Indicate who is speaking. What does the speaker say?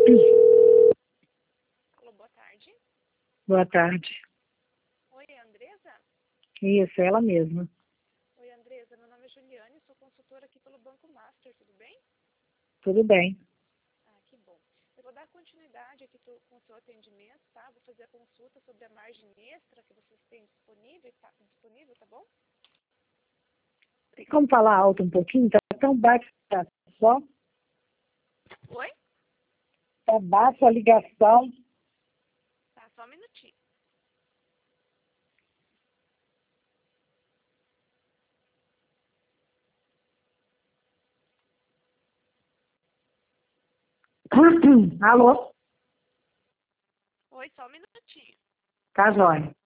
Speaker 1: Alô, boa tarde.
Speaker 2: Boa tarde.
Speaker 1: Oi, Andresa?
Speaker 2: Isso, ela mesma.
Speaker 1: Oi, Andresa. Meu nome é Juliane, sou consultora aqui pelo Banco Master, tudo bem?
Speaker 2: Tudo bem.
Speaker 1: Ah, que bom. Eu vou dar continuidade aqui com o seu atendimento, tá? Vou fazer a consulta sobre a margem extra que vocês têm disponível, tá bom?
Speaker 2: Tem como falar alto um pouquinho? Tá tão baixo, tá só?
Speaker 1: Oi?
Speaker 2: Tá baixa a ligação.
Speaker 1: Tá, só um minutinho.
Speaker 2: Alô?
Speaker 1: Oi, só um minutinho.
Speaker 2: Tá, jóia.